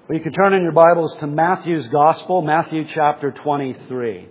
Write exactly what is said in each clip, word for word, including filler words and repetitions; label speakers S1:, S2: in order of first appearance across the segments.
S1: Well, you can turn in your Bibles to Matthew's Gospel, Matthew chapter twenty-three.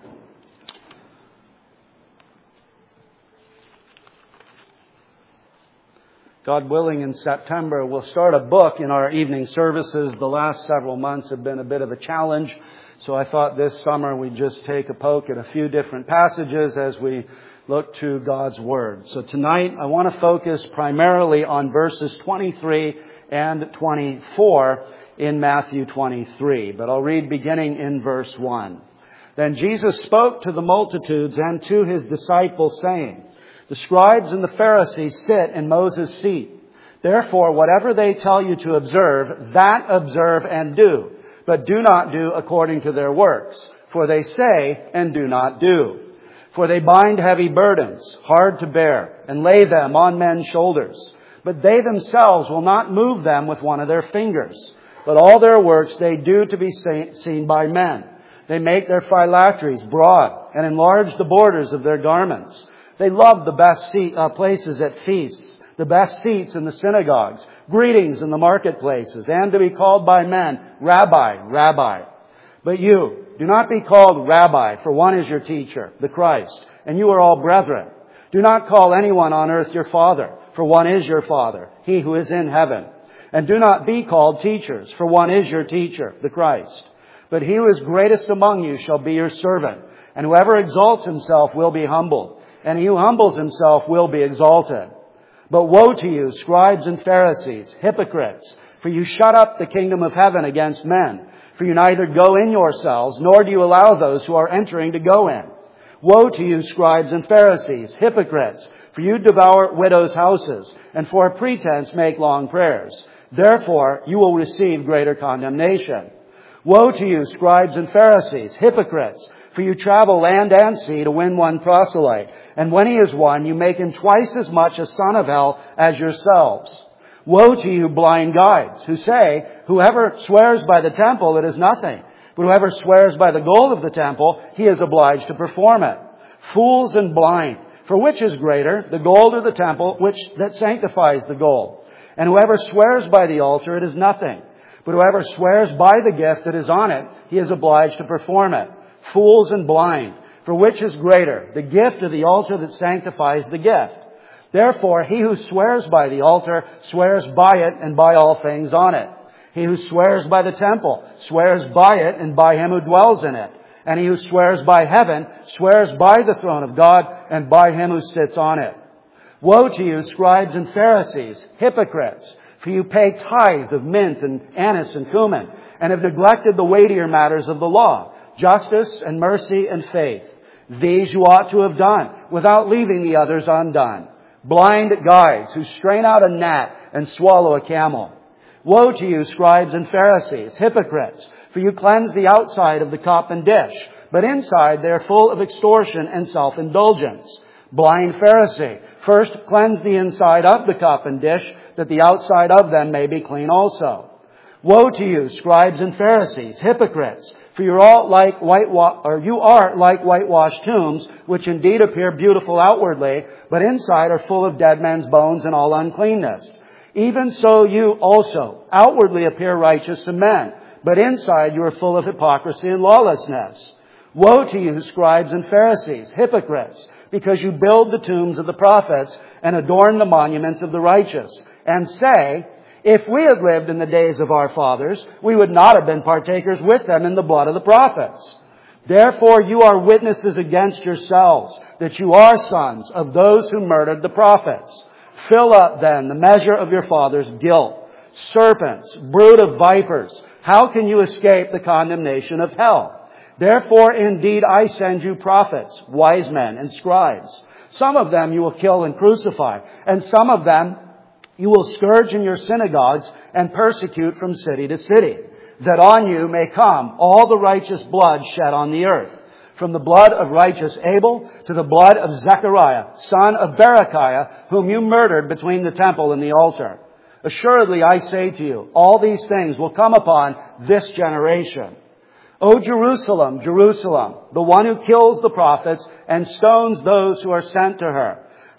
S1: God willing, in September, we'll start a book in our evening services. The last several months have been a bit of a challenge, so I thought this summer we'd just take a poke at a few different passages as we look to God's Word. So tonight, I want to focus primarily on verses twenty-three and twenty-four in Matthew twenty-three. But I'll read beginning in verse one. Then Jesus spoke to the multitudes and to His disciples, saying, "The scribes and the Pharisees sit in Moses' seat. Therefore, whatever they tell you to observe, that observe and do. But do not do according to their works. For they say and do not do. For they bind heavy burdens, hard to bear, and lay them on men's shoulders. But they themselves will not move them with one of their fingers. But all their works they do to be seen by men. They make their phylacteries broad and enlarge the borders of their garments. They love the best seat, uh, places at feasts, the best seats in the synagogues, greetings in the marketplaces, and to be called by men, Rabbi, Rabbi. But you, do not be called Rabbi, for one is your teacher, the Christ, and you are all brethren. Do not call anyone on earth your father, for one is your Father, He who is in heaven. And do not be called teachers, for one is your teacher, the Christ. But he who is greatest among you shall be your servant. And whoever exalts himself will be humbled, and he who humbles himself will be exalted. But woe to you, scribes and Pharisees, hypocrites, for you shut up the kingdom of heaven against men. For you neither go in yourselves, nor do you allow those who are entering to go in. Woe to you, scribes and Pharisees, hypocrites, for you devour widows' houses, and for a pretense make long prayers. Therefore, you will receive greater condemnation. Woe to you, scribes and Pharisees, hypocrites, for you travel land and sea to win one proselyte. And when he is won, you make him twice as much a son of hell as yourselves. Woe to you, blind guides, who say, whoever swears by the temple, it is nothing. But whoever swears by the gold of the temple, he is obliged to perform it. Fools and blind, for which is greater, the gold or the temple, which that sanctifies the gold? And whoever swears by the altar, it is nothing. But whoever swears by the gift that is on it, he is obliged to perform it. Fools and blind, for which is greater, the gift or the altar that sanctifies the gift? Therefore, he who swears by the altar swears by it and by all things on it. He who swears by the temple swears by it and by him who dwells in it. And he who swears by heaven swears by the throne of God and by him who sits on it. Woe to you, scribes and Pharisees, hypocrites, for you pay tithe of mint and anise and cumin, and have neglected the weightier matters of the law, justice and mercy and faith. These you ought to have done, without leaving the others undone. Blind guides who strain out a gnat and swallow a camel. Woe to you, scribes and Pharisees, hypocrites, for you cleanse the outside of the cup and dish, but inside they are full of extortion and self-indulgence. Blind Pharisee, first cleanse the inside of the cup and dish, that the outside of them may be clean also. Woe to you, scribes and Pharisees, hypocrites, for you are all like whitewa- or you are like whitewashed tombs, which indeed appear beautiful outwardly, but inside are full of dead men's bones and all uncleanness. Even so you also outwardly appear righteous to men, but inside you are full of hypocrisy and lawlessness. Woe to you, scribes and Pharisees, hypocrites, because you build the tombs of the prophets and adorn the monuments of the righteous, and say, if we had lived in the days of our fathers, we would not have been partakers with them in the blood of the prophets. Therefore you are witnesses against yourselves, that you are sons of those who murdered the prophets. Fill up then the measure of your father's guilt. Serpents, brood of vipers, how can you escape the condemnation of hell? Therefore, indeed, I send you prophets, wise men, and scribes. Some of them you will kill and crucify, and some of them you will scourge in your synagogues and persecute from city to city, that on you may come all the righteous blood shed on the earth, from the blood of righteous Abel to the blood of Zechariah, son of Berechiah, whom you murdered between the temple and the altar. Assuredly, I say to you, all these things will come upon this generation. O Jerusalem, Jerusalem, the one who kills the prophets and stones those who are sent to her.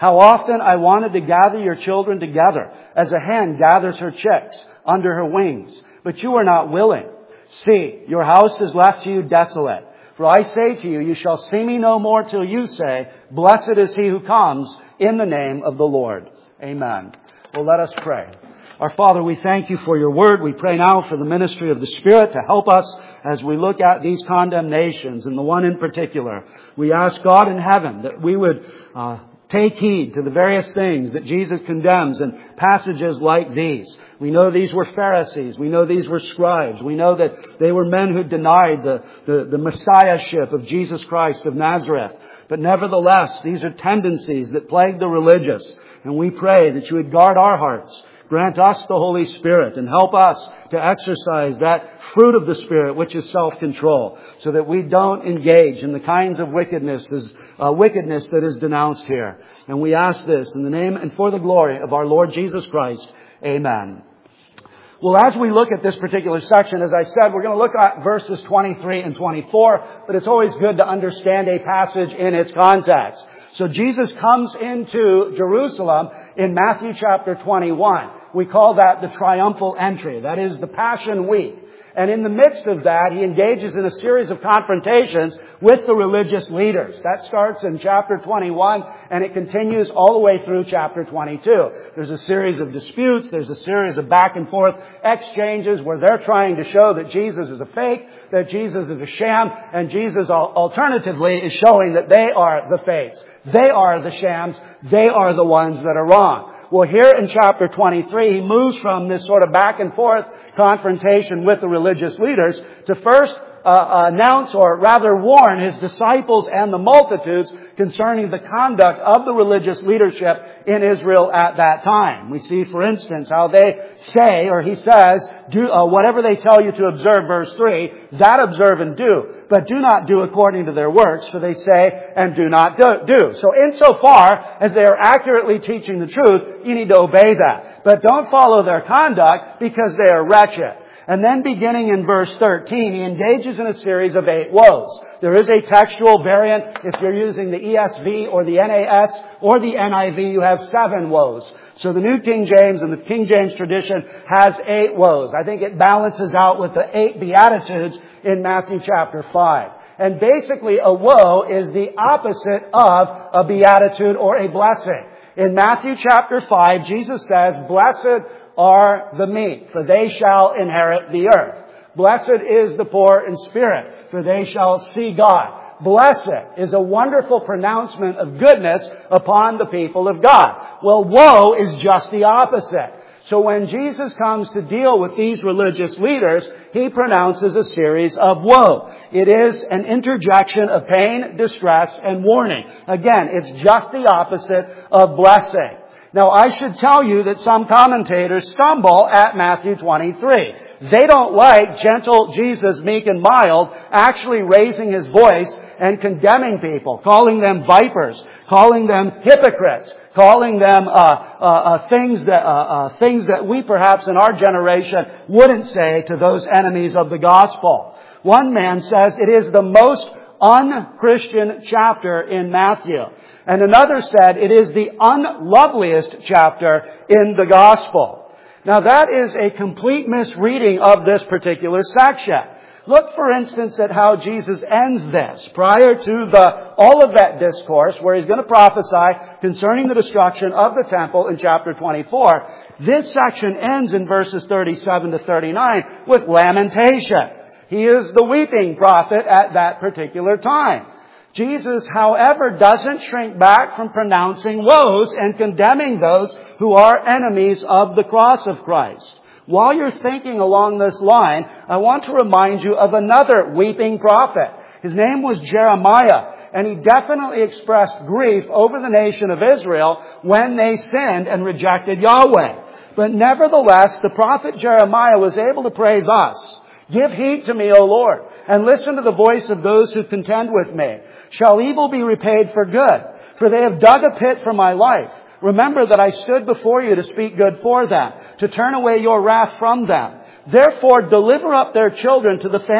S1: How often I wanted to gather your children together, as a hen gathers her chicks under her wings. But you are not willing. See, your house is left to you desolate. For I say to you, you shall see me no more till you say, blessed is he who comes in the name of the Lord. Amen. Well, let us pray. Our Father, we thank you for your word. We pray now for the ministry of the Spirit to help us as we look at these condemnations, and the one in particular. We ask God in heaven that we would uh, take heed to the various things that Jesus condemns in passages like these. We know these were Pharisees. We know these were scribes. We know that they were men who denied the, the, the Messiahship of Jesus Christ of Nazareth. But nevertheless, these are tendencies that plague the religious. And we pray that you would guard our hearts. Grant us the Holy Spirit and help us to exercise that fruit of the Spirit, which is self-control, so that we don't engage in the kinds of wickedness, uh, wickedness that is denounced here. And we ask this in the name and for the glory of our Lord Jesus Christ. Amen. Well, as we look at this particular section, as I said, we're going to look at verses twenty-three and twenty-four, but it's always good to understand a passage in its context. So Jesus comes into Jerusalem in Matthew chapter twenty-one. We call that the triumphal entry. That is the Passion Week. And in the midst of that, he engages in a series of confrontations with the religious leaders. That starts in chapter twenty-one, and it continues all the way through chapter twenty-two. There's a series of disputes. There's a series of back and forth exchanges where they're trying to show that Jesus is a fake, that Jesus is a sham, and Jesus alternatively is showing that they are the fakes. They are the shams. They are the ones that are wrong. Well, here in chapter twenty-three, he moves from this sort of back and forth confrontation with the religious leaders to first uh, announce, or rather warn, his disciples and the multitudes concerning the conduct of the religious leadership in Israel at that time. We see, for instance, how they say, or he says, do uh, whatever they tell you to observe, verse three, that observe and do, but do not do according to their works, for they say and do not do. So insofar as they are accurately teaching the truth, you need to obey that. But don't follow their conduct because they are wretched. And then beginning in verse thirteen, he engages in a series of eight woes. There is a textual variant. If you're using the E S V or the N A S or the N I V, you have seven woes. So the New King James and the King James tradition has eight woes. I think it balances out with the eight Beatitudes in Matthew chapter five. And basically a woe is the opposite of a beatitude or a blessing. In Matthew chapter five, Jesus says, blessed are the meek, for they shall inherit the earth. Blessed is the poor in spirit, for they shall see God. Blessed is a wonderful pronouncement of goodness upon the people of God. Well, woe is just the opposite. So when Jesus comes to deal with these religious leaders, he pronounces a series of woe. It is an interjection of pain, distress, and warning. Again, it's just the opposite of blessing. Now, I should tell you that some commentators stumble at Matthew twenty-three. They don't like gentle Jesus, meek and mild, actually raising his voice and condemning people, calling them vipers, calling them hypocrites, calling them uh, uh, uh, things that uh, uh, things that we perhaps in our generation wouldn't say to those enemies of the gospel. One man says it is the most un-Christian chapter in Matthew. And another said it is the unloveliest chapter in the gospel. Now that is a complete misreading of this particular section. Look, for instance, at how Jesus ends this. Prior to the Olivet discourse, where he's going to prophesy concerning the destruction of the temple in chapter twenty-four, this section ends in verses thirty-seven to thirty-nine with lamentation. He is the weeping prophet at that particular time. Jesus, however, doesn't shrink back from pronouncing woes and condemning those who are enemies of the cross of Christ. While you're thinking along this line, I want to remind you of another weeping prophet. His name was Jeremiah, and he definitely expressed grief over the nation of Israel when they sinned and rejected Yahweh. But nevertheless, the prophet Jeremiah was able to pray thus, give heed to me, O Lord, and listen to the voice of those who contend with me. Shall evil be repaid for good? For they have dug a pit for my life. Remember that I stood before you to speak good for them, to turn away your wrath from them. Therefore deliver up their children to the famine,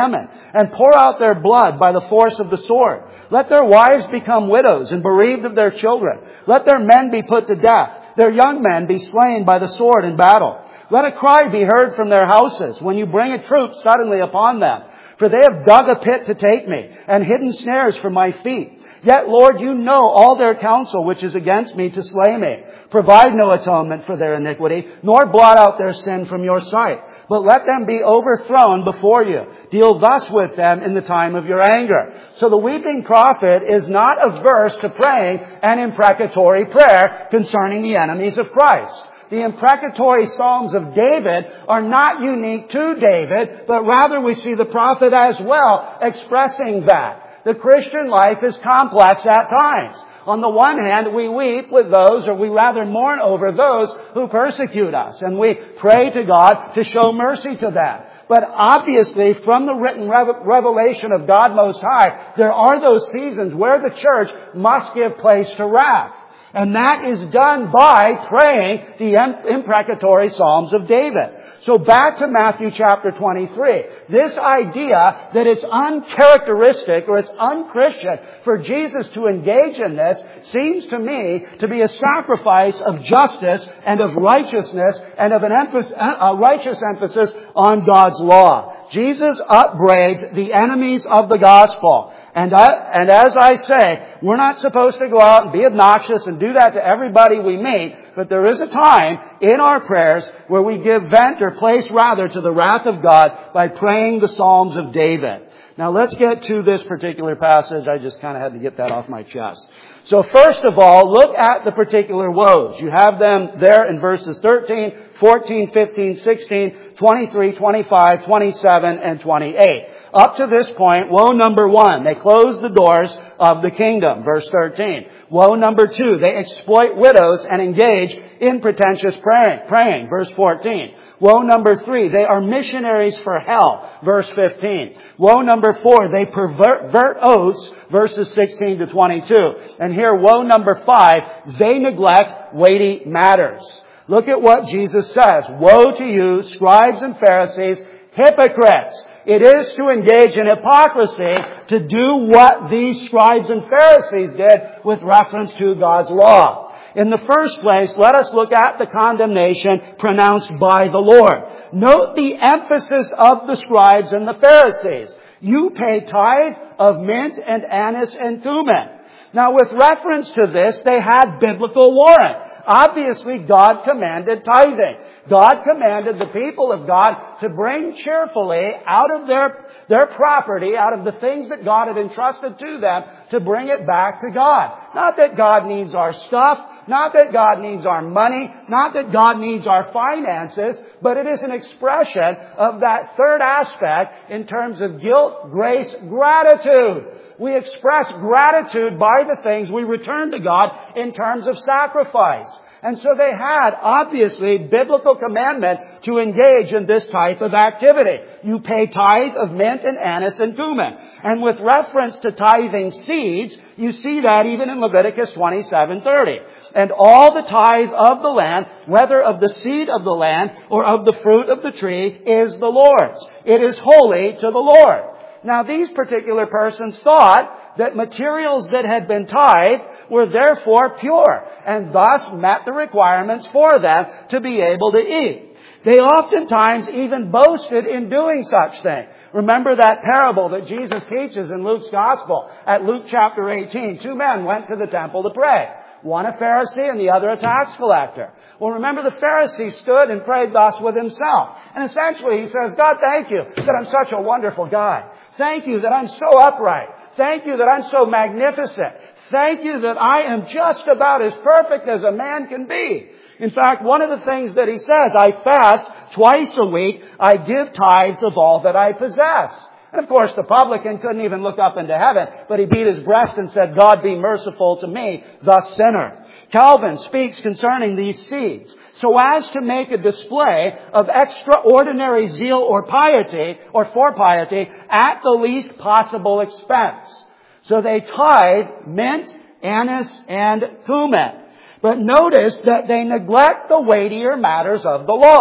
S1: and pour out their blood by the force of the sword. Let their wives become widows and bereaved of their children. Let their men be put to death, their young men be slain by the sword in battle. Let a cry be heard from their houses when you bring a troop suddenly upon them. For they have dug a pit to take me, and hidden snares for my feet. Yet, Lord, you know all their counsel which is against me to slay me. Provide no atonement for their iniquity, nor blot out their sin from your sight. But let them be overthrown before you. Deal thus with them in the time of your anger. So the weeping prophet is not averse to praying an imprecatory prayer concerning the enemies of Christ. The imprecatory Psalms of David are not unique to David, but rather we see the prophet as well expressing that. The Christian life is complex at times. On the one hand, we weep with those, or we rather mourn over those who persecute us, and we pray to God to show mercy to them. But obviously, from the written revelation of God Most High, there are those seasons where the church must give place to wrath. And that is done by praying the imprecatory Psalms of David. So back to Matthew chapter twenty-three. This idea that it's uncharacteristic or it's unchristian for Jesus to engage in this seems to me to be a sacrifice of justice and of righteousness and of an emphasis, a righteous emphasis on God's law. Jesus upbraids the enemies of the gospel. And, I, and as I say, we're not supposed to go out and be obnoxious and do that to everybody we meet, but there is a time in our prayers where we give vent or place rather to the wrath of God by praying the Psalms of David. Now let's get to this particular passage. I just kind of had to get that off my chest. So first of all, look at the particular woes. You have them there in verses thirteen, fourteen, fifteen, sixteen, twenty-three, twenty-five, twenty-seven, and twenty-eight. Up to this point, woe number one, they close the doors of the kingdom, verse thirteen. Woe number two, they exploit widows and engage in pretentious praying, praying, verse fourteen. Woe number three, they are missionaries for hell, verse fifteen. Woe number four, they pervert oaths, verses sixteen to twenty-two. And here, woe number five, they neglect weighty matters. Look at what Jesus says. Woe to you, scribes and Pharisees, hypocrites! It is to engage in hypocrisy to do what these scribes and Pharisees did with reference to God's law. In the first place, let us look at the condemnation pronounced by the Lord. Note the emphasis of the scribes and the Pharisees. You pay tithe of mint and anise and cumin. Now, with reference to this, they had biblical warrant. Obviously, God commanded tithing. God commanded the people of God to bring cheerfully out of their, their property, out of the things that God had entrusted to them, to bring it back to God. Not that God needs our stuff, not that God needs our money, not that God needs our finances, but it is an expression of that third aspect in terms of guilt, grace, gratitude. We express gratitude by the things we return to God in terms of sacrifice. And so they had, obviously, biblical commandment to engage in this type of activity. You pay tithe of mint and anise and cumin. And with reference to tithing seeds, you see that even in Leviticus twenty-seven thirty. And all the tithe of the land, whether of the seed of the land or of the fruit of the tree, is the Lord's. It is holy to the Lord. Now, these particular persons thought that materials that had been tithed were therefore pure and thus met the requirements for them to be able to eat. They oftentimes even boasted in doing such thing. Remember that parable that Jesus teaches in Luke's Gospel at Luke chapter eighteen. Two men went to the temple to pray. One a Pharisee and the other a tax collector. Well, remember the Pharisee stood and prayed thus with himself. And essentially he says, God, thank you that I'm such a wonderful guy. Thank you that I'm so upright. Thank you that I'm so magnificent. Thank you that I am just about as perfect as a man can be. In fact, one of the things that he says, I fast twice a week. I give tithes of all that I possess. And of course, the publican couldn't even look up into heaven, but he beat his breast and said, God be merciful to me, the sinner. Calvin speaks concerning these seeds so as to make a display of extraordinary zeal or piety, or for piety, at the least possible expense. So they tithe mint, anise, and cumin. But notice that they neglect the weightier matters of the law.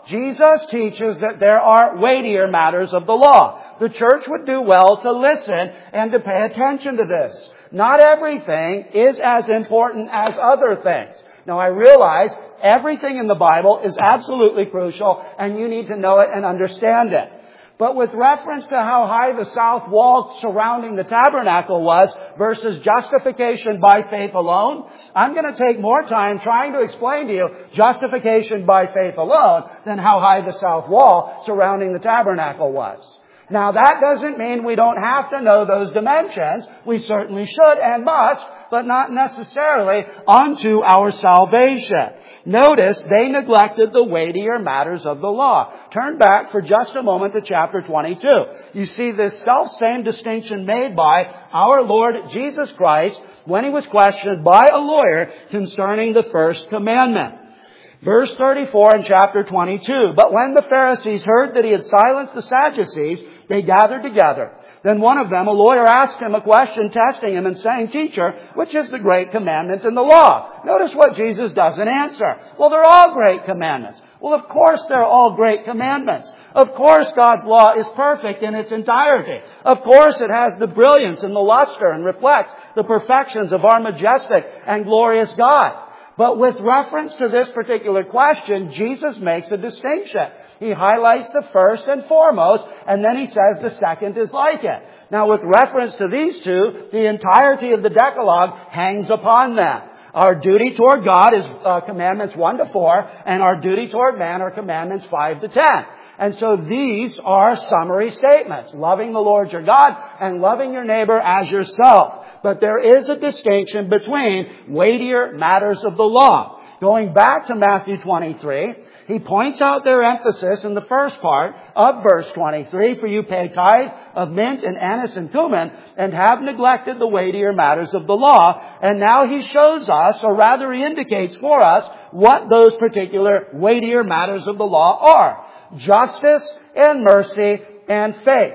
S1: Jesus teaches that there are weightier matters of the law. The church would do well to listen and to pay attention to this. Not everything is as important as other things. Now, I realize everything in the Bible is absolutely crucial, and you need to know it and understand it. But with reference to how high the south wall surrounding the tabernacle was versus justification by faith alone, I'm going to take more time trying to explain to you justification by faith alone than how high the south wall surrounding the tabernacle was. Now, that doesn't mean we don't have to know those dimensions. We certainly should and must, but not necessarily unto our salvation. Notice they neglected the weightier matters of the law. Turn back for just a moment to chapter twenty-two. You see this self-same distinction made by our Lord Jesus Christ when He was questioned by a lawyer concerning the first commandment. Verse thirty-four in chapter twenty-two. But when the Pharisees heard that He had silenced the Sadducees, they gathered together. Then one of them, a lawyer, asked Him a question, testing Him and saying, Teacher, which is the great commandment in the law? Notice what Jesus doesn't answer. Well, they're all great commandments. Well, of course they're all great commandments. Of course God's law is perfect in its entirety. Of course it has the brilliance and the luster and reflects the perfections of our majestic and glorious God. But with reference to this particular question, Jesus makes a distinction. He highlights the first and foremost, and then He says the second is like it. Now, with reference to these two, the entirety of the Decalogue hangs upon them. Our duty toward God is uh, commandments one to four, and our duty toward man are commandments five to ten. And so these are summary statements. Loving the Lord your God and loving your neighbor as yourself. But there is a distinction between weightier matters of the law. Going back to Matthew twenty-three, He points out their emphasis in the first part of verse twenty-three. For you pay tithe of mint and anise and cumin and have neglected the weightier matters of the law. And now He shows us, or rather He indicates for us, what those particular weightier matters of the law are. Justice and mercy and faith.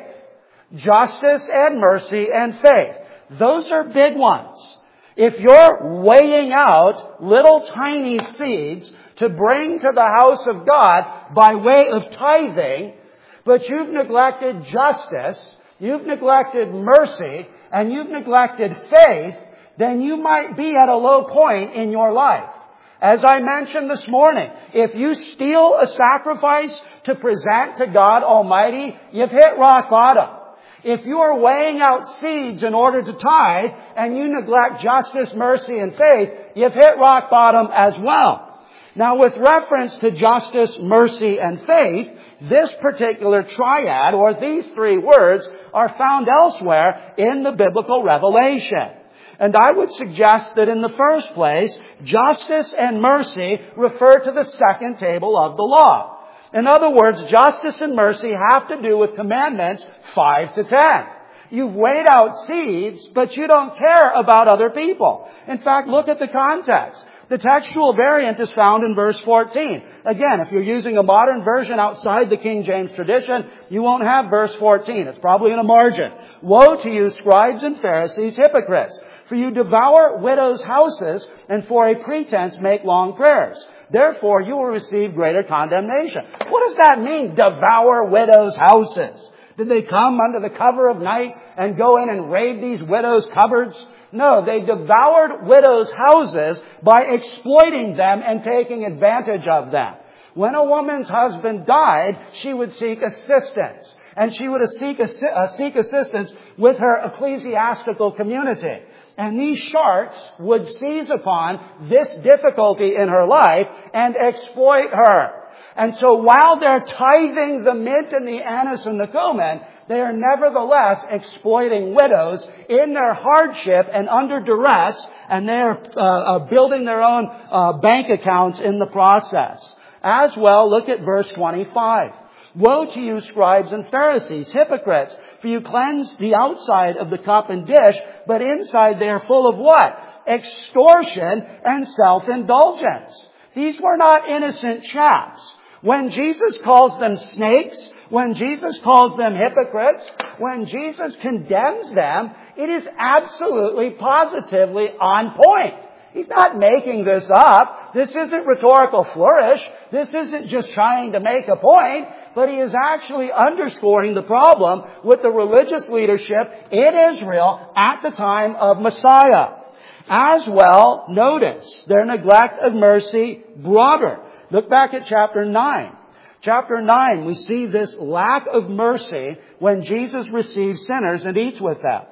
S1: Justice and mercy and faith. Those are big ones. If you're weighing out little tiny seeds to bring to the house of God by way of tithing, but you've neglected justice, you've neglected mercy, and you've neglected faith, then you might be at a low point in your life. As I mentioned this morning, if you steal a sacrifice to present to God Almighty, you've hit rock bottom. If you are weighing out seeds in order to tithe and you neglect justice, mercy, and faith, you've hit rock bottom as well. Now, with reference to justice, mercy, and faith, this particular triad, or these three words, are found elsewhere in the biblical revelation. And I would suggest that in the first place, justice and mercy refer to the second table of the law. In other words, justice and mercy have to do with commandments five to ten. You've weighed out seeds, but you don't care about other people. In fact, look at the context. The textual variant is found in verse fourteen. Again, if you're using a modern version outside the King James tradition, you won't have verse fourteen. It's probably in a margin. Woe to you, scribes and Pharisees, hypocrites! For you devour widows' houses, and for a pretense make long prayers. Therefore, you will receive greater condemnation. What does that mean, devour widows' houses? Did they come under the cover of night and go in and raid these widows' cupboards? No, they devoured widows' houses by exploiting them and taking advantage of them. When a woman's husband died, she would seek assistance. And she would seek, seek assistance with her ecclesiastical community. And these sharks would seize upon this difficulty in her life and exploit her. And so while they're tithing the mint and the anise and the cumin, they are nevertheless exploiting widows in their hardship and under duress, and they are uh, uh, building their own uh, bank accounts in the process. As well, look at verse twenty-five. Woe to you, scribes and Pharisees, hypocrites! For you cleanse the outside of the cup and dish, but inside they are full of what? Extortion and self-indulgence. These were not innocent chaps. When Jesus calls them snakes, when Jesus calls them hypocrites, when Jesus condemns them, it is absolutely, positively on point. He's not making this up. This isn't rhetorical flourish. This isn't just trying to make a point, but he is actually underscoring the problem with the religious leadership in Israel at the time of Messiah. As well, notice their neglect of mercy broader. Look back at chapter nine. Chapter nine, we see this lack of mercy when Jesus receives sinners and eats with them.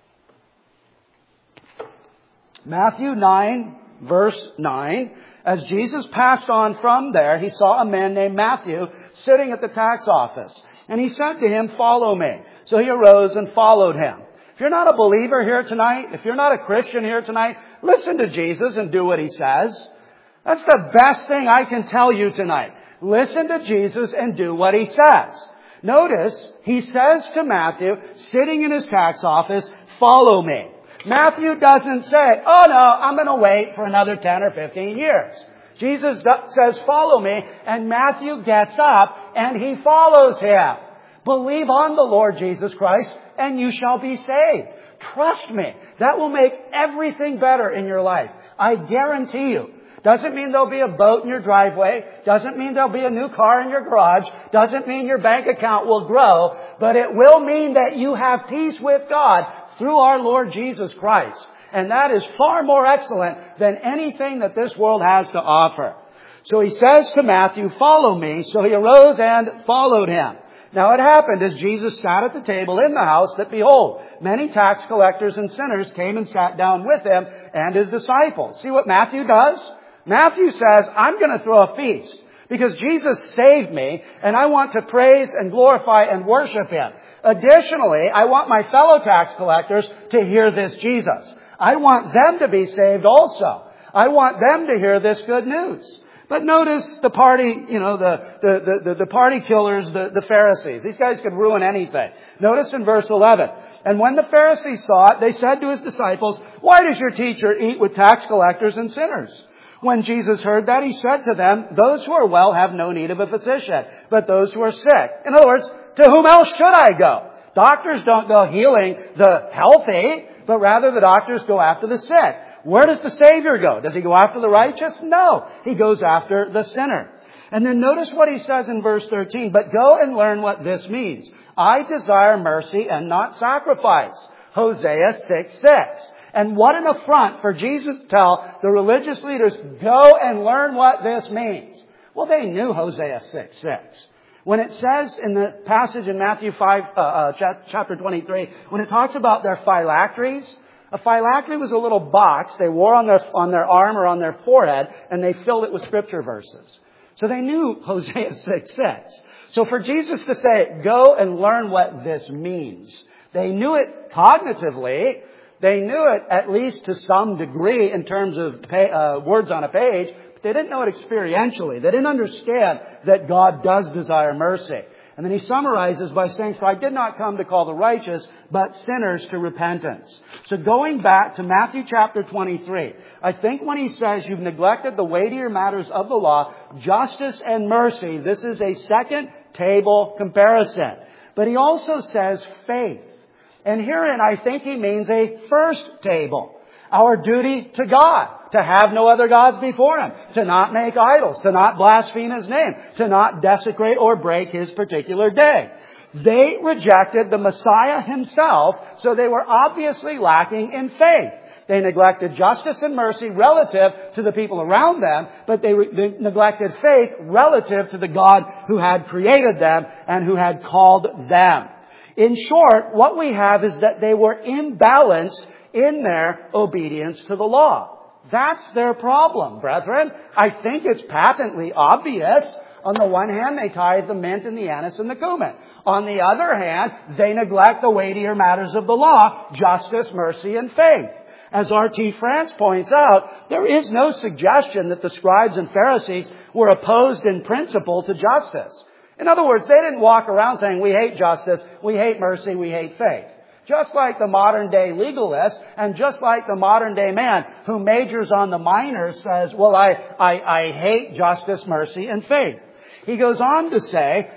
S1: Matthew nine, verse nine. As Jesus passed on from there, he saw a man named Matthew sitting at the tax office. And he said to him, "Follow me." So he arose and followed him. If you're not a believer here tonight, if you're not a Christian here tonight, listen to Jesus and do what he says. That's the best thing I can tell you tonight. Listen to Jesus and do what he says. Notice, he says to Matthew, sitting in his tax office, "Follow me." Matthew doesn't say, "Oh no, I'm going to wait for another ten or fifteen years. Jesus says, "Follow me," and Matthew gets up and he follows him. Believe on the Lord Jesus Christ and you shall be saved. Trust me. That will make everything better in your life. I guarantee you. Doesn't mean there'll be a boat in your driveway. Doesn't mean there'll be a new car in your garage. Doesn't mean your bank account will grow. But it will mean that you have peace with God through our Lord Jesus Christ. And that is far more excellent than anything that this world has to offer. So he says to Matthew, "Follow me." So he arose and followed him. Now it happened as Jesus sat at the table in the house that, behold, many tax collectors and sinners came and sat down with him and his disciples. See what Matthew does? Matthew says, "I'm going to throw a feast because Jesus saved me and I want to praise and glorify and worship him. Additionally, I want my fellow tax collectors to hear this Jesus. I want them to be saved also. I want them to hear this good news." But notice the party, you know, the, the, the, the party killers, the, the Pharisees. These guys could ruin anything. Notice in verse eleven. "And when the Pharisees saw it, they said to his disciples, 'Why does your teacher eat with tax collectors and sinners?' When Jesus heard that, he said to them, 'Those who are well have no need of a physician, but those who are sick.'" In other words, to whom else should I go? Doctors don't go healing the healthy, but rather the doctors go after the sick. Where does the Savior go? Does he go after the righteous? No. He goes after the sinner. And then notice what he says in verse thirteen. "But go and learn what this means. I desire mercy and not sacrifice." Hosea six six. And what an affront for Jesus to tell the religious leaders, "Go and learn what this means." Well, they knew Hosea six six. When it says in the passage in Matthew five, uh, uh, chapter twenty-three, when it talks about their phylacteries, a phylactery was a little box they wore on their, on their arm or on their forehead, and they filled it with scripture verses. So they knew Hosea six six. So for Jesus to say, "Go and learn what this means," they knew it cognitively. They knew it at least to some degree in terms of pay, uh, words on a page, but they didn't know it experientially. They didn't understand that God does desire mercy. And then he summarizes by saying, "For I did not come to call the righteous, but sinners to repentance." So going back to Matthew chapter twenty-three, I think when he says you've neglected the weightier matters of the law, justice and mercy, this is a second table comparison. But he also says faith. And herein I think he means a first table. Our duty to God, to have no other gods before him, to not make idols, to not blaspheme his name, to not desecrate or break his particular day. They rejected the Messiah himself, so they were obviously lacking in faith. They neglected justice and mercy relative to the people around them, but they, re- they neglected faith relative to the God who had created them and who had called them. In short, what we have is that they were imbalanced in their obedience to the law. That's their problem, brethren. I think it's patently obvious. On the one hand, they tithe the mint and the anise and the cumin. On the other hand, they neglect the weightier matters of the law, justice, mercy, and faith. As R T France points out, there is no suggestion that the scribes and Pharisees were opposed in principle to justice. In other words, they didn't walk around saying, "We hate justice, we hate mercy, we hate faith." Just like the modern day legalist and just like the modern day man who majors on the minors says, "Well, I, I, I hate justice, mercy, and faith." He goes on to say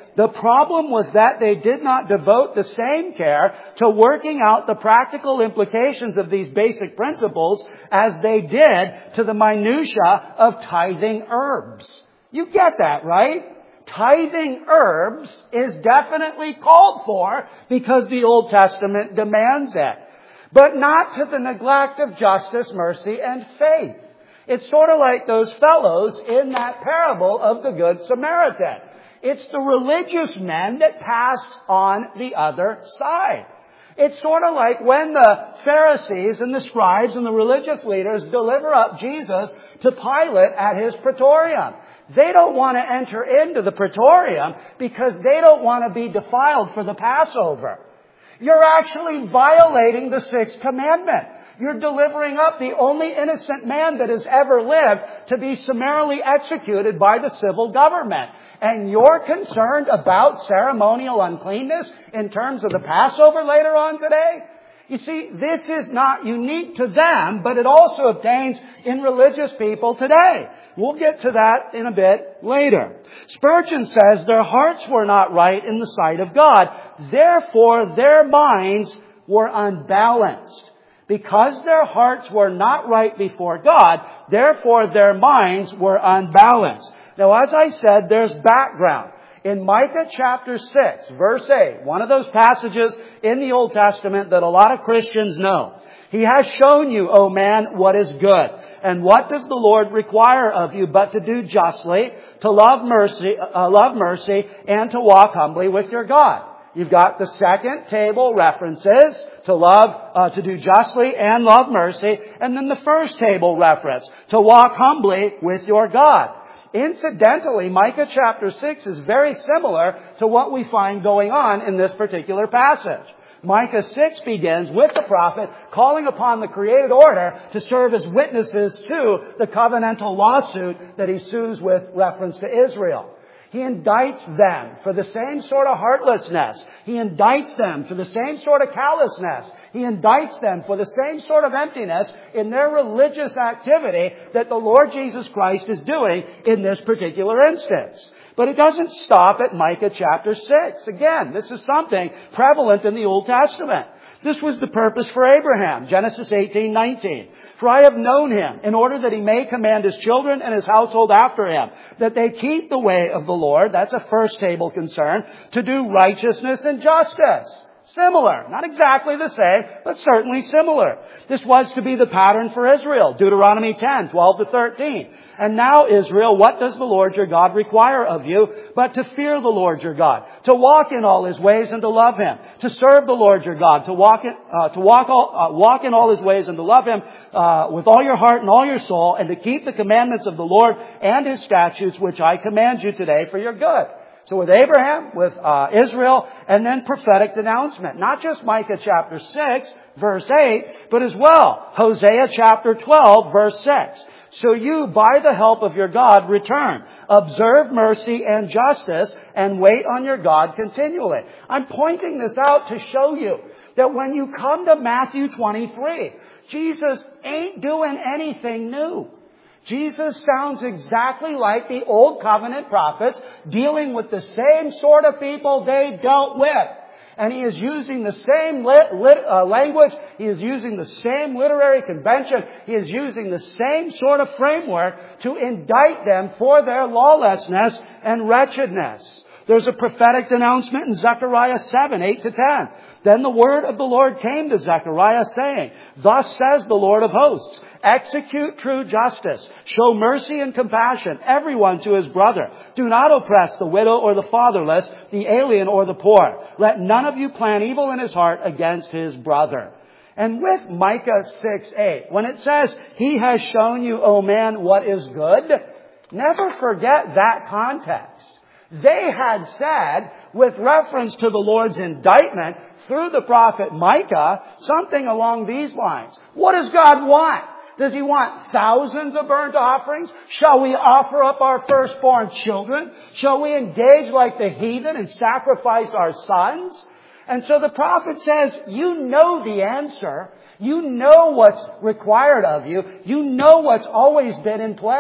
S1: The problem was that they did not devote the same care to working out the practical implications of these basic principles as they did to the minutia of tithing herbs. You get that, right? Tithing herbs is definitely called for because the Old Testament demands it. But not to the neglect of justice, mercy, and faith. It's sort of like those fellows in that parable of the Good Samaritan. It's the religious men that pass on the other side. It's sort of like when the Pharisees and the scribes and the religious leaders deliver up Jesus to Pilate at his praetorium. They don't want to enter into the praetorium because they don't want to be defiled for the Passover. You're actually violating the sixth commandment. You're delivering up the only innocent man that has ever lived to be summarily executed by the civil government. And you're concerned about ceremonial uncleanness in terms of the Passover later on today? You see, this is not unique to them, but it also obtains in religious people today. We'll get to that in a bit later. Spurgeon says their hearts were not right in the sight of God. Therefore, their minds were unbalanced. Because their hearts were not right before God, therefore their minds were unbalanced. Now, as I said, there's background. In Micah chapter six, verse eight, one of those passages in the Old Testament that a lot of Christians know. He has shown you, O man, what is good. And what does the Lord require of you but to do justly, to love mercy, uh, love mercy, and to walk humbly with your God? You've got the second table references to love, uh, to do justly and love mercy. And then the first table reference to walk humbly with your God. Incidentally, Micah chapter six is very similar to what we find going on in this particular passage. Micah six begins with the prophet calling upon the created order to serve as witnesses to the covenantal lawsuit that he sues with reference to Israel. He indicts them for the same sort of heartlessness. He indicts them for the same sort of callousness. He indicts them for the same sort of emptiness in their religious activity that the Lord Jesus Christ is doing in this particular instance. But it doesn't stop at Micah chapter six. Again, this is something prevalent in the Old Testament. This was the purpose for Abraham, Genesis eighteen nineteen. For I have known him, in order that he may command his children and his household after him, that they keep the way of the Lord, that's a first table concern, to do righteousness and justice. Similar. Not exactly the same, but certainly similar. This was to be the pattern for Israel. Deuteronomy ten, twelve to thirteen. And now, Israel, what does the Lord your God require of you but to fear the Lord your God, to walk in all his ways and to love him, to serve the Lord your God, to walk in, uh, to walk all, uh, walk in all his ways and to love him uh, with all your heart and all your soul, and to keep the commandments of the Lord and his statutes, which I command you today for your good. So with Abraham, with uh, Israel, and then prophetic denouncement. Not just Micah chapter six, verse eight, but as well Hosea chapter twelve, verse six. So you, by the help of your God, return. Observe mercy and justice and wait on your God continually. I'm pointing this out to show you that when you come to Matthew twenty-three, Jesus ain't doing anything new. Jesus sounds exactly like the Old Covenant prophets dealing with the same sort of people they dealt with. And he is using the same lit, lit, uh, language. He is using the same literary convention. He is using the same sort of framework to indict them for their lawlessness and wretchedness. There's a prophetic denouncement in Zechariah seven, eight to ten. Then the word of the Lord came to Zechariah, saying, Thus says the Lord of hosts, execute true justice, show mercy and compassion, everyone to his brother. Do not oppress the widow or the fatherless, the alien or the poor. Let none of you plan evil in his heart against his brother. And with Micah six, eight, when it says, He has shown you, O man, what is good, never forget that context. They had said, with reference to the Lord's indictment through the prophet Micah, something along these lines. What does God want? Does he want thousands of burnt offerings? Shall we offer up our firstborn children? Shall we engage like the heathen and sacrifice our sons? And so the prophet says, you know the answer. You know what's required of you. You know what's always been in play.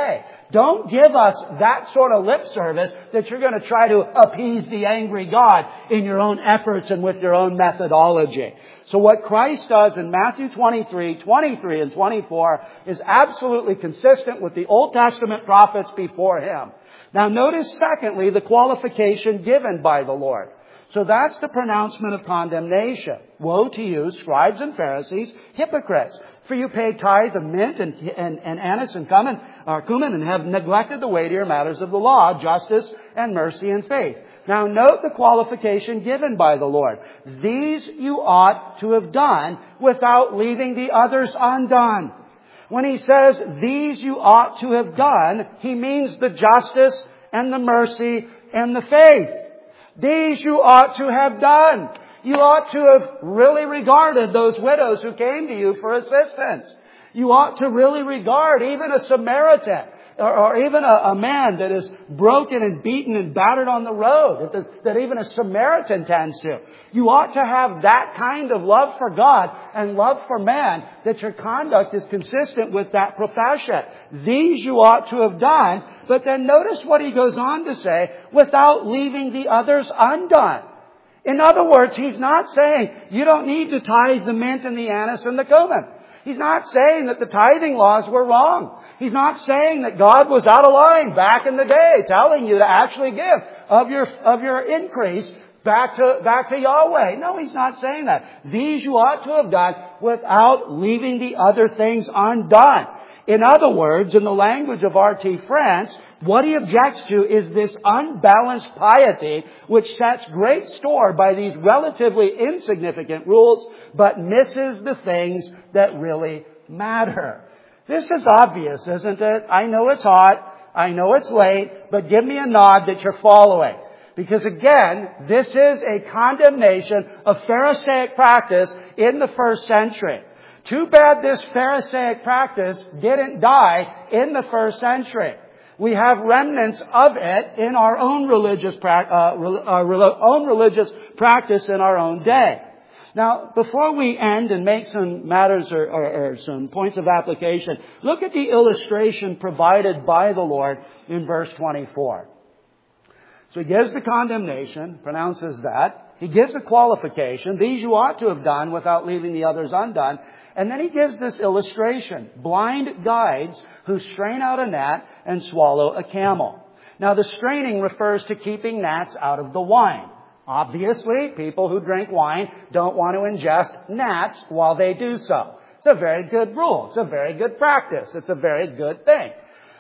S1: Don't give us that sort of lip service that you're going to try to appease the angry God in your own efforts and with your own methodology. So what Christ does in Matthew twenty-three, twenty-three, and twenty-four is absolutely consistent with the Old Testament prophets before Him. Now notice, secondly, the qualification given by the Lord. So that's the pronouncement of condemnation. Woe to you, scribes and Pharisees, hypocrites! For you pay tithe of mint and, and, and anise and cumin, or cumin and have neglected the weightier matters of the law, justice and mercy and faith. Now note the qualification given by the Lord. These you ought to have done without leaving the others undone. When He says, these you ought to have done, He means the justice and the mercy and the faith. These you ought to have done. You ought to have really regarded those widows who came to you for assistance. You ought to really regard even a Samaritan or, or even a, a man that is broken and beaten and battered on the road, that, that even a Samaritan tends to. You ought to have that kind of love for God and love for man, that your conduct is consistent with that profession. These you ought to have done, but then notice what he goes on to say, without leaving the others undone. In other words, he's not saying you don't need to tithe the mint and the anise and the cumin. He's not saying that the tithing laws were wrong. He's not saying that God was out of line back in the day, telling you to actually give of your of your increase back to back to Yahweh. No, He's not saying that. These you ought to have done without leaving the other things undone. In other words, in the language of R T France, what he objects to is this unbalanced piety which sets great store by these relatively insignificant rules but misses the things that really matter. This is obvious, isn't it? I know it's hot. I know it's late. But give me a nod that you're following. Because again, this is a condemnation of Pharisaic practice in the first century. Too bad this Pharisaic practice didn't die in the first century. We have remnants of it in our own religious, pra- uh, our own religious practice in our own day. Now, before we end and make some matters or, or, or some points of application, look at the illustration provided by the Lord in verse twenty-four. So He gives the condemnation, pronounces that. He gives a qualification. These you ought to have done without leaving the others undone. And then He gives this illustration. Blind guides who strain out a gnat and swallow a camel. Now the straining refers to keeping gnats out of the wine. Obviously, people who drink wine don't want to ingest gnats while they do so. It's a very good rule. It's a very good practice. It's a very good thing.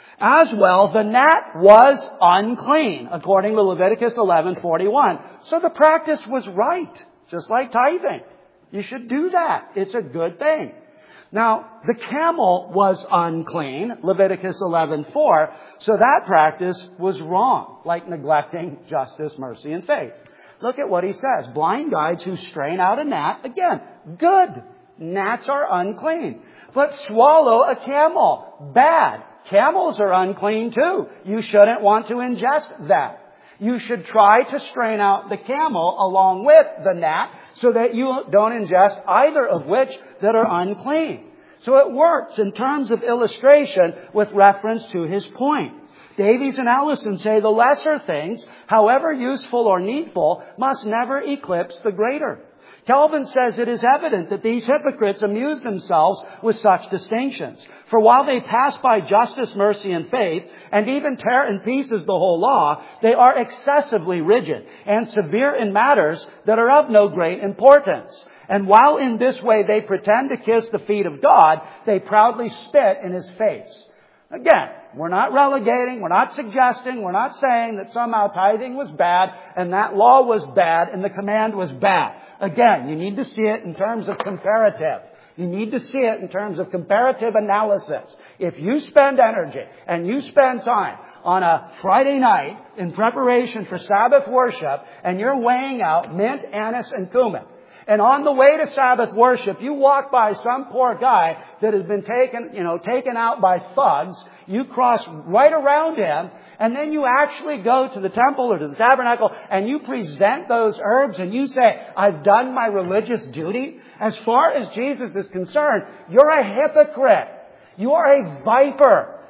S1: As well, the gnat was unclean, according to Leviticus eleven forty-one. So the practice was right, just like tithing. You should do that. It's a good thing. Now, the camel was unclean, Leviticus eleven four, so that practice was wrong, like neglecting justice, mercy, and faith. Look at what he says. Blind guides who strain out a gnat, again, good. Gnats are unclean. But swallow a camel, bad. Camels are unclean too. You shouldn't want to ingest that. You should try to strain out the camel along with the gnat so that you don't ingest either of which that are unclean. So it works in terms of illustration with reference to his point. Davies and Allison say the lesser things, however useful or needful, must never eclipse the greater. Calvin says it is evident that these hypocrites amuse themselves with such distinctions. For while they pass by justice, mercy, and faith, and even tear in pieces the whole law, they are excessively rigid and severe in matters that are of no great importance. And while in this way they pretend to kiss the feet of God, they proudly spit in His face. Again, we're not relegating, we're not suggesting, we're not saying that somehow tithing was bad and that law was bad and the command was bad. Again, you need to see it in terms of comparative. You need to see it in terms of comparative analysis. If you spend energy and you spend time on a Friday night in preparation for Sabbath worship and you're weighing out mint, anise, and cumin, and on the way to Sabbath worship, you walk by some poor guy that has been taken, you know, taken out by thugs. You cross right around him, and then you actually go to the temple or to the tabernacle, and you present those herbs, and you say, I've done my religious duty. As far as Jesus is concerned, you're a hypocrite. You are a viper.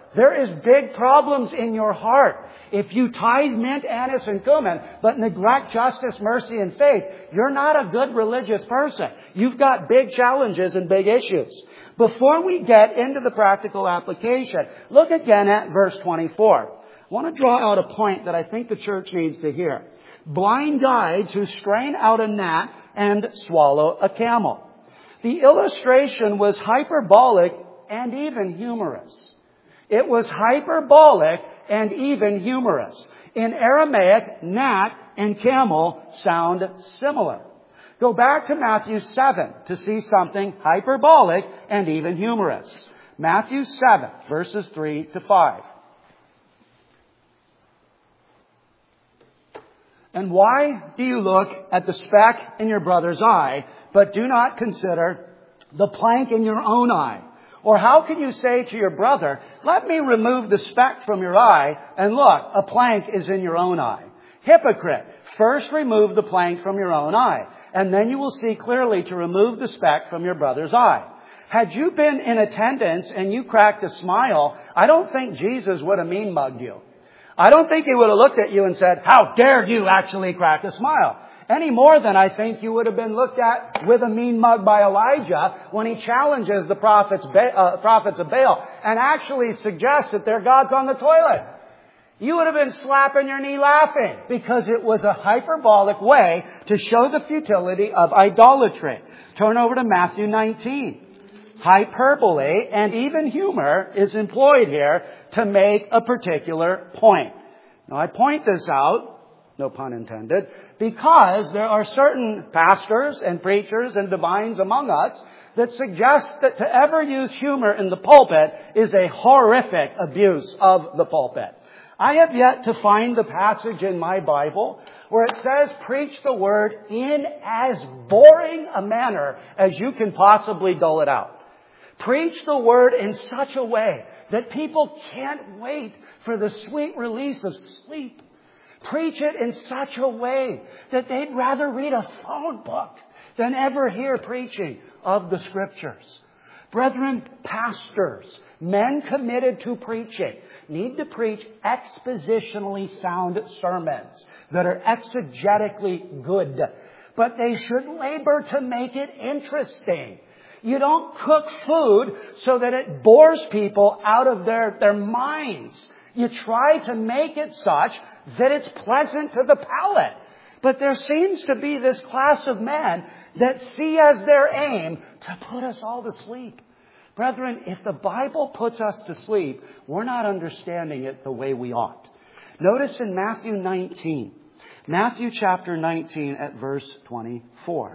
S1: There is big problems in your heart. If you tithe mint, anise, and cumin, but neglect justice, mercy, and faith, you're not a good religious person. You've got big challenges and big issues. Before we get into the practical application, look again at verse twenty-four. I want to draw out a point that I think the church needs to hear. Blind guides who strain out a gnat and swallow a camel. The illustration was hyperbolic and even humorous. It was hyperbolic and even humorous. In Aramaic, gnat and camel sound similar. Go back to Matthew seven to see something hyperbolic and even humorous. Matthew seven, verses three to five. And why do you look at the speck in your brother's eye, but do not consider the plank in your own eye? Or how can you say to your brother, let me remove the speck from your eye, and look, a plank is in your own eye? Hypocrite, first remove the plank from your own eye, and then you will see clearly to remove the speck from your brother's eye. Had you been in attendance and you cracked a smile, I don't think Jesus would have mean mugged you. I don't think he would have looked at you and said, how dare you actually crack a smile? Any more than I think you would have been looked at with a mean mug by Elijah when he challenges the prophets, uh, prophets of Baal and actually suggests that their God's on the toilet. You would have been slapping your knee laughing because it was a hyperbolic way to show the futility of idolatry. Turn over to Matthew nineteen. Hyperbole and even humor is employed here to make a particular point. Now, I point this out, no pun intended, because there are certain pastors and preachers and divines among us that suggest that to ever use humor in the pulpit is a horrific abuse of the pulpit. I have yet to find the passage in my Bible where it says, preach the word in as boring a manner as you can possibly dole it out. Preach the word in such a way that people can't wait for the sweet release of sleep. Preach it in such a way that they'd rather read a phone book than ever hear preaching of the Scriptures. Brethren, pastors, men committed to preaching, need to preach expositionally sound sermons that are exegetically good. But they should labor to make it interesting. You don't cook food so that it bores people out of their, their minds. You try to make it such that it's pleasant to the palate. But there seems to be this class of men that see as their aim to put us all to sleep. Brethren, if the Bible puts us to sleep, we're not understanding it the way we ought. Notice in Matthew nineteen, Matthew chapter nineteen at verse twenty-four.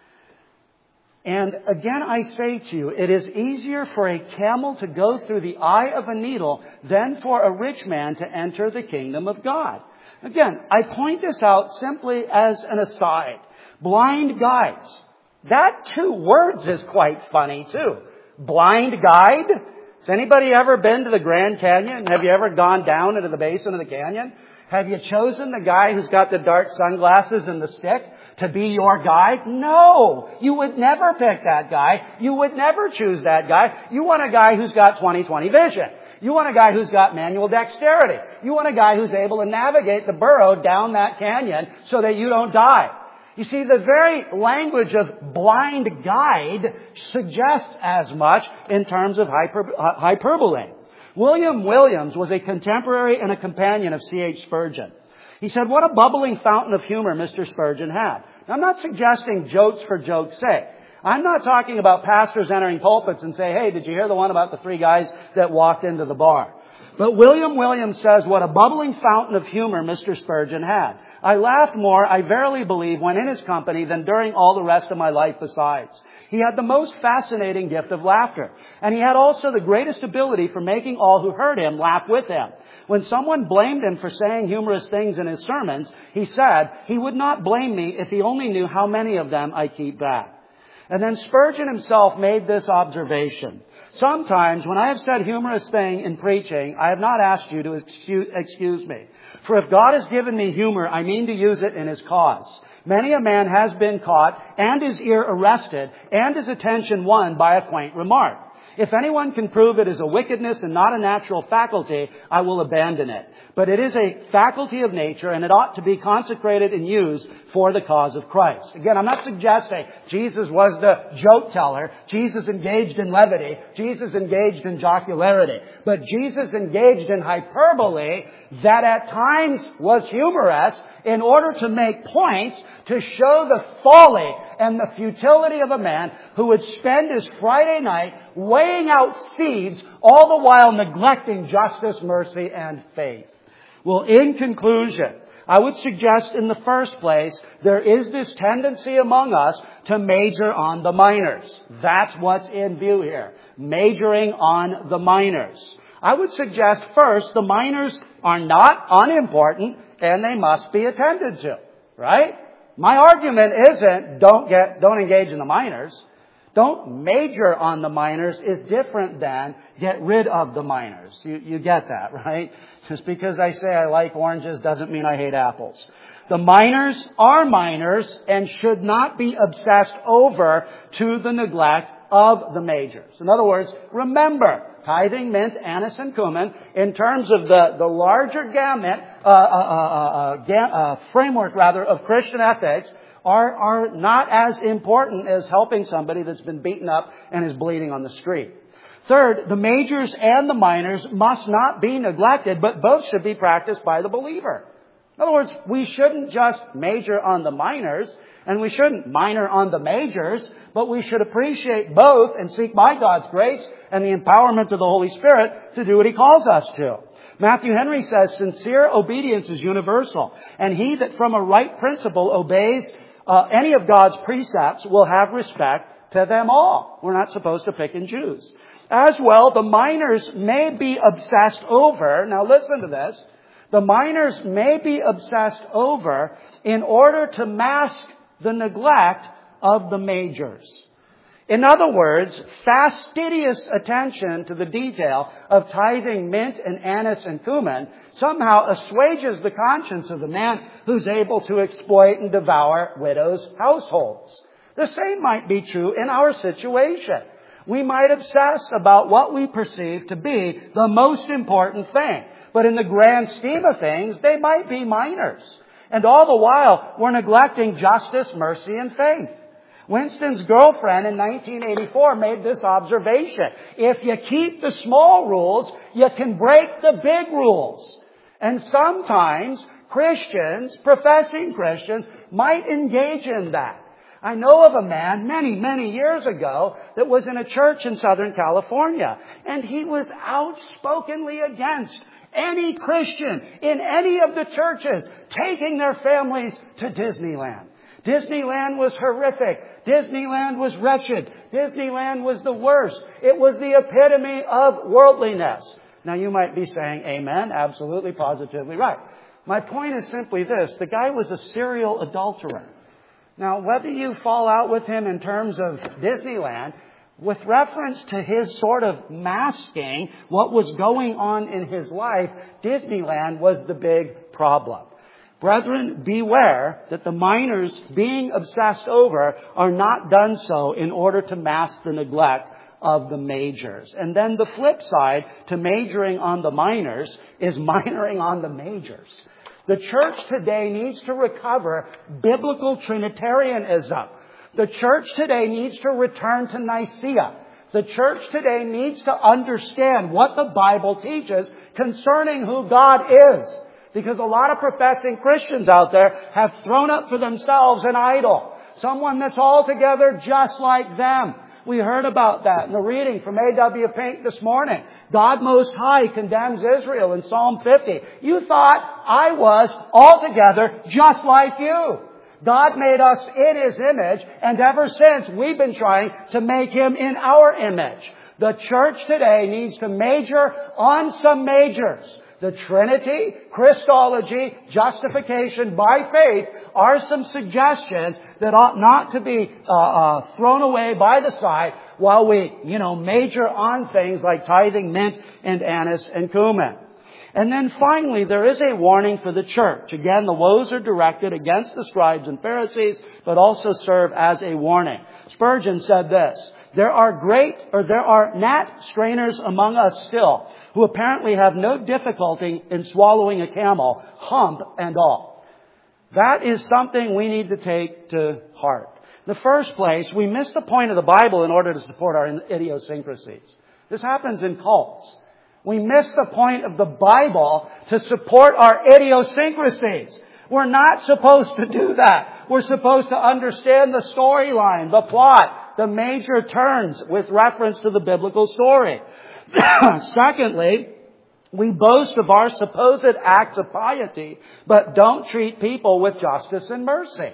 S1: And again, I say to you, it is easier for a camel to go through the eye of a needle than for a rich man to enter the kingdom of God. Again, I point this out simply as an aside. Blind guides. That two words is quite funny too. Blind guide. Has anybody ever been to the Grand Canyon? Have you ever gone down into the basin of the canyon? Have you chosen the guy who's got the dark sunglasses and the stick to be your guide? No! You would never pick that guy. You would never choose that guy. You want a guy who's got twenty twenty vision. You want a guy who's got manual dexterity. You want a guy who's able to navigate the burrow down that canyon so that you don't die. You see, the very language of blind guide suggests as much in terms of hyper, uh, hyperbole. William Williams was a contemporary and a companion of C H Spurgeon. He said, what a bubbling fountain of humor Mister Spurgeon had. Now, I'm not suggesting jokes for joke's sake. I'm not talking about pastors entering pulpits and say, hey, did you hear the one about the three guys that walked into the bar? But William Williams says, what a bubbling fountain of humor Mister Spurgeon had. I laughed more, I verily believe, when in his company than during all the rest of my life besides. He had the most fascinating gift of laughter. And he had also the greatest ability for making all who heard him laugh with him. When someone blamed him for saying humorous things in his sermons, he said, he would not blame me if he only knew how many of them I keep back. And then Spurgeon himself made this observation. Sometimes when I have said humorous thing in preaching, I have not asked you to excuse me. For if God has given me humor, I mean to use it in His cause. Many a man has been caught and his ear arrested and his attention won by a quaint remark. If anyone can prove it is a wickedness and not a natural faculty, I will abandon it. But it is a faculty of nature, and it ought to be consecrated and used for the cause of Christ. Again, I'm not suggesting Jesus was the joke teller. Jesus engaged in levity. Jesus engaged in jocularity. But Jesus engaged in hyperbole that at times was humorous in order to make points to show the folly and the futility of a man who would spend his Friday night weighing out seeds, all the while neglecting justice, mercy, and faith. Well, in conclusion, I would suggest in the first place, there is this tendency among us to major on the minors. That's what's in view here. Majoring on the minors. I would suggest first, the minors are not unimportant and they must be attended to. Right? My argument isn't don't get, don't engage in the minors. Don't major on the minors is different than get rid of the minors. You, you get that, right? Just because I say I like oranges doesn't mean I hate apples. The minors are minors and should not be obsessed over to the neglect of the majors. In other words, remember, tithing, mint, anise, and cumin, in terms of the, the larger gamut, uh, uh, uh, uh, ga- uh, framework rather, of Christian ethics, are, are not as important as helping somebody that's been beaten up and is bleeding on the street. Third, the majors and the minors must not be neglected, but both should be practiced by the believer. In other words, we shouldn't just major on the minors, and we shouldn't minor on the majors, but we should appreciate both and seek by God's grace and the empowerment of the Holy Spirit to do what He calls us to. Matthew Henry says, sincere obedience is universal, and he that from a right principle obeys uh, any of God's precepts will have respect to them all. We're not supposed to pick and choose. As well, the minors may be obsessed over, now listen to this, the minors may be obsessed over in order to mask the neglect of the majors. In other words, fastidious attention to the detail of tithing mint and anise and cumin somehow assuages the conscience of the man who's able to exploit and devour widows' households. The same might be true in our situation. We might obsess about what we perceive to be the most important thing. But in the grand scheme of things, they might be minors. And all the while, we're neglecting justice, mercy, and faith. Winston's girlfriend in nineteen eighty-four made this observation. If you keep the small rules, you can break the big rules. And sometimes Christians, professing Christians, might engage in that. I know of a man many, many years ago that was in a church in Southern California, and he was outspokenly against any Christian in any of the churches taking their families to Disneyland. Disneyland was horrific. Disneyland was wretched. Disneyland was the worst. It was the epitome of worldliness. Now you might be saying, amen, absolutely, positively right. My point is simply this. The guy was a serial adulterer. Now, whether you fall out with him in terms of Disneyland, with reference to his sort of masking what was going on in his life, Disneyland was the big problem. Brethren, beware that the minors being obsessed over are not done so in order to mask the neglect of the majors. And then the flip side to majoring on the minors is minoring on the majors. The church today needs to recover biblical Trinitarianism. The church today needs to return to Nicaea. The church today needs to understand what the Bible teaches concerning who God is. Because a lot of professing Christians out there have thrown up for themselves an idol. Someone that's altogether just like them. We heard about that in the reading from A W Pink this morning. God Most High condemns Israel in Psalm fifty. You thought I was altogether just like you. God made us in His image, and ever since we've been trying to make Him in our image. The church today needs to major on some majors. The Trinity, Christology, justification by faith are some suggestions that ought not to be uh, uh, thrown away by the side while we, you know, major on things like tithing, mint, and anise, and cumin. And then finally, there is a warning for the church. Again, the woes are directed against the scribes and Pharisees, but also serve as a warning. Spurgeon said this, There are great, or there are gnat strainers among us still, who apparently have no difficulty in swallowing a camel, hump and all. That is something we need to take to heart. In the first place, we miss the point of the Bible in order to support our idiosyncrasies. This happens in cults. We miss the point of the Bible to support our idiosyncrasies. We're not supposed to do that. We're supposed to understand the storyline, the plot, the major turns with reference to the biblical story. Secondly, we boast of our supposed acts of piety, but don't treat people with justice and mercy.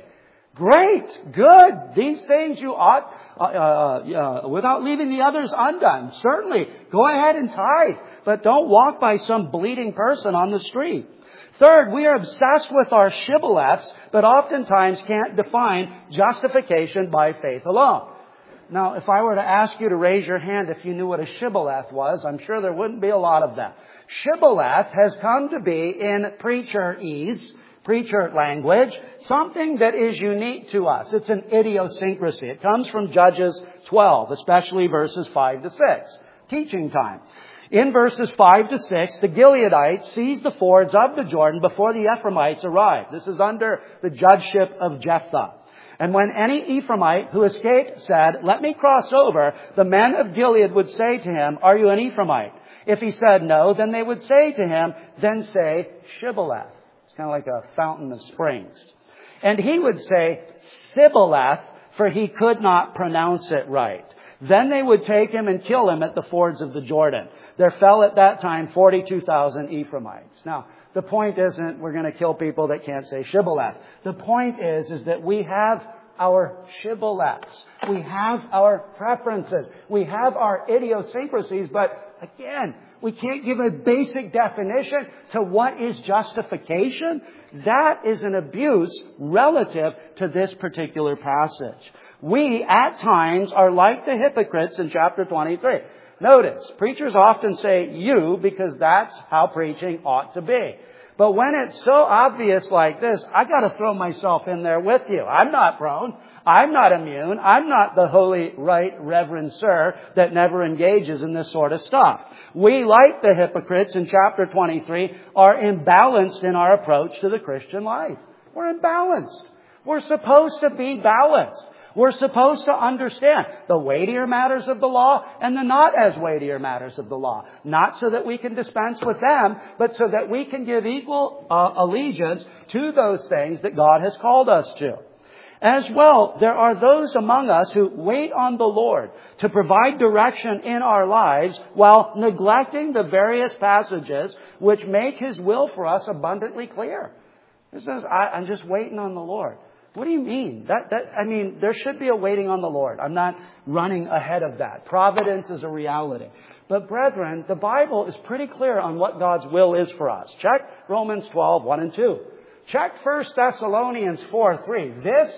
S1: Great, good. These things you ought, uh, uh, uh, without leaving the others undone. Certainly, go ahead and tithe, but don't walk by some bleeding person on the street. Third, we are obsessed with our shibboleths, but oftentimes can't define justification by faith alone. Now, if I were to ask you to raise your hand if you knew what a shibboleth was, I'm sure there wouldn't be a lot of them. Shibboleth has come to be in preacherese, preacher language, something that is unique to us. It's an idiosyncrasy. It comes from Judges twelve, especially verses five to six. Teaching time. In verses five to six, the Gileadites seized the fords of the Jordan before the Ephraimites arrived. This is under the judgeship of Jephthah. And when any Ephraimite who escaped said, "Let me cross over," the men of Gilead would say to him, "Are you an Ephraimite?" If he said no, then they would say to him, "Then say Shibboleth." It's kind of like a fountain of springs. And he would say Sibboleth, for he could not pronounce it right. Then they would take him and kill him at the fords of the Jordan. There fell at that time forty-two thousand Ephraimites. Now, the point isn't we're going to kill people that can't say Shibboleth. The point is, is that we have our shibboleths. We have our preferences. We have our idiosyncrasies. But again, we can't give a basic definition to what is justification. That is an abuse relative to this particular passage. We, at times, are like the hypocrites in chapter twenty-three. Notice, preachers often say you because that's how preaching ought to be. But when it's so obvious like this, I got to throw myself in there with you. I'm not prone. I'm not immune. I'm not the holy right reverend sir that never engages in this sort of stuff. We, like the hypocrites in chapter twenty-three, are imbalanced in our approach to the Christian life. We're imbalanced. We're supposed to be balanced. We're supposed to understand the weightier matters of the law and the not as weightier matters of the law. Not so that we can dispense with them, but so that we can give equal uh, allegiance to those things that God has called us to. As well, there are those among us who wait on the Lord to provide direction in our lives while neglecting the various passages which make His will for us abundantly clear. It says, I, I'm just waiting on the Lord. What do you mean? That, that, I mean, there should be a waiting on the Lord. I'm not running ahead of that. Providence is a reality. But brethren, the Bible is pretty clear on what God's will is for us. Check Romans twelve, one and two. Check First Thessalonians four, three. This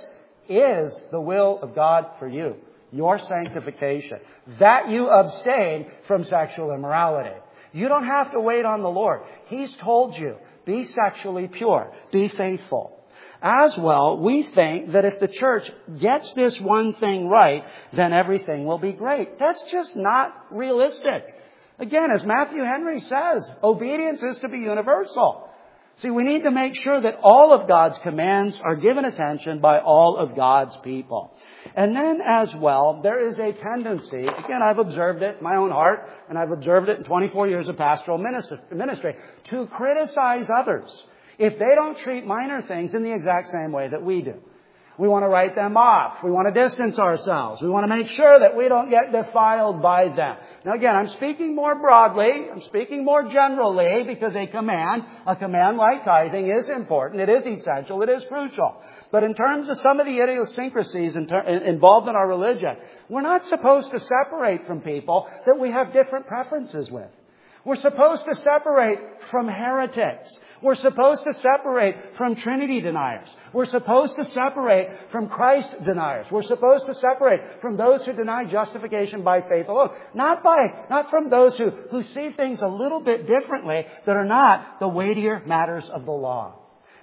S1: is the will of God for you, your sanctification, that you abstain from sexual immorality. You don't have to wait on the Lord. He's told you, be sexually pure, be faithful. As well, we think that if the church gets this one thing right, then everything will be great. That's just not realistic. Again, as Matthew Henry says, obedience is to be universal. See, we need to make sure that all of God's commands are given attention by all of God's people. And then as well, there is a tendency, again, I've observed it in my own heart, and I've observed it in twenty-four years of pastoral ministry, to criticize others if they don't treat minor things in the exact same way that we do. We want to write them off. We want to distance ourselves. We want to make sure that we don't get defiled by them. Now again, I'm speaking more broadly. I'm speaking more generally because a command, a command like tithing is important. It is essential. It is crucial. But in terms of some of the idiosyncrasies in ter- involved in our religion, we're not supposed to separate from people that we have different preferences with. We're supposed to separate from heretics. We're supposed to separate from Trinity deniers. We're supposed to separate from Christ deniers. We're supposed to separate from those who deny justification by faith alone. Not by, not from those who, who see things a little bit differently that are not the weightier matters of the law.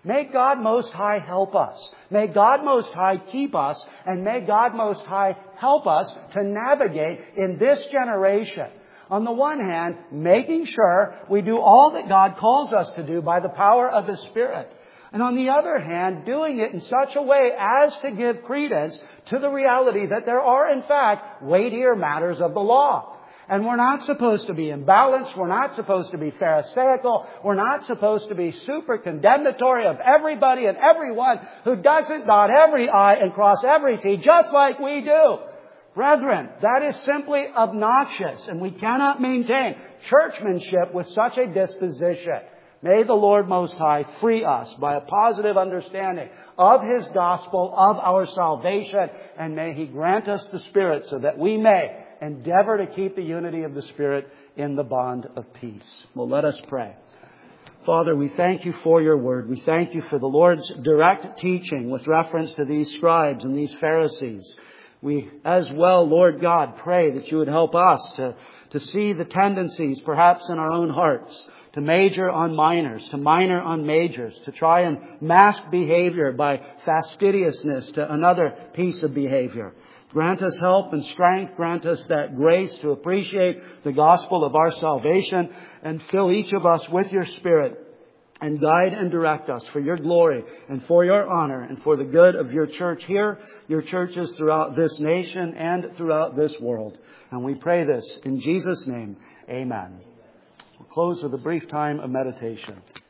S1: May God Most High help us. May God Most High keep us. And may God Most High help us to navigate in this generation. On the one hand, making sure we do all that God calls us to do by the power of His Spirit. And on the other hand, doing it in such a way as to give credence to the reality that there are, in fact, weightier matters of the law. And we're not supposed to be imbalanced. We're not supposed to be pharisaical. We're not supposed to be super condemnatory of everybody and everyone who doesn't dot every I and cross every T, just like we do. Brethren, that is simply obnoxious, and we cannot maintain churchmanship with such a disposition. May the Lord Most High free us by a positive understanding of His gospel, of our salvation, and may He grant us the Spirit so that we may endeavor to keep the unity of the Spirit in the bond of peace. Well, let us pray. Father, we thank You for Your word. We thank You for the Lord's direct teaching with reference to these scribes and these Pharisees. We as well, Lord God, pray that You would help us to, to see the tendencies perhaps in our own hearts, to major on minors, to minor on majors, to try and mask behavior by fastidiousness to another piece of behavior. Grant us help and strength. Grant us that grace to appreciate the gospel of our salvation, and fill each of us with Your Spirit, and guide and direct us for Your glory and for Your honor and for the good of Your church here, Your churches throughout this nation and throughout this world. And we pray this in Jesus' name. Amen. We'll close with a brief time of meditation.